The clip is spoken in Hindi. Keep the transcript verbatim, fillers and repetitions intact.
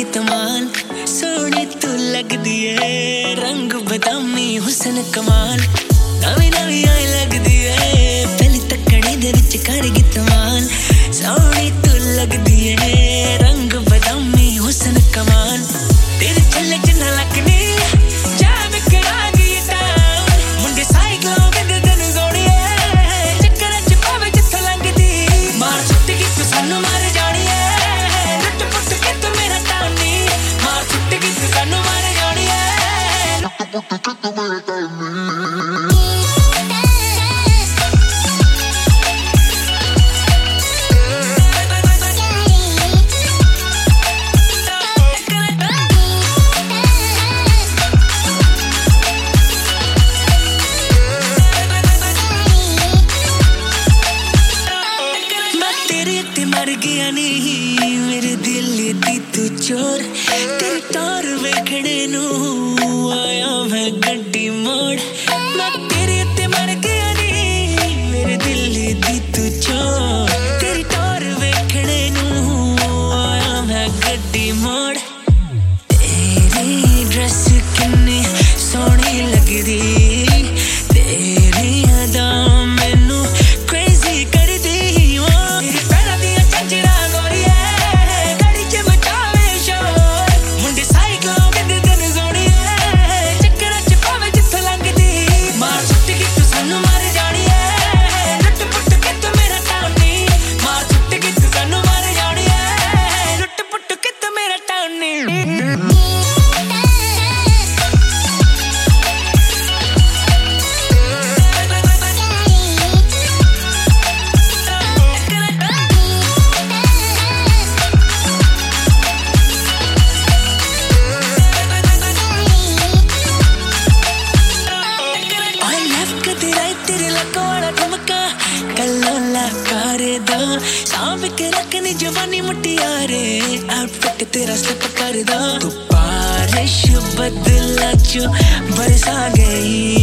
कितमाल सोनी तू लगदी है रंग बदामी हुसन कमाल नवी नवी आई लगदी है पहली तकड़ी दे विच कर कितमाल सोनी तू लगदी है रंग बदामी हुसन कमाल तेरे चले जिन्ना लगनी जा मैं करागी टाउन मुंडे साइकिल गंद गंद जोड़ी है चक्कर च पावे जिथ लंगदी मार छुट्टी की तू सानू मार जानी है लुट पुट के तू मेरा टाउनी मार छुट्टी की तू सानू मार जानी है लुट पुट के तू मेरा टाउनी मर गया नहीं मेरे दिल दी तू चोर तेरी टोर वेखने नू आया मैं गड्डी मोड़ मैं तेरे ते मर गया नहीं मेरे दिल दी तू चोर तेरी टोर वेखने नू आया मैं गड्डी मोड़ तेरी ड्रेस किन्नी सोहनी लगदी तेरी अदा मैनू क्रेजी कर दी सांभ के रखनी जवानी मुटियारे आउटफिट तेरा स्लिप कर दो तू बारिश बदला जो बरसा गई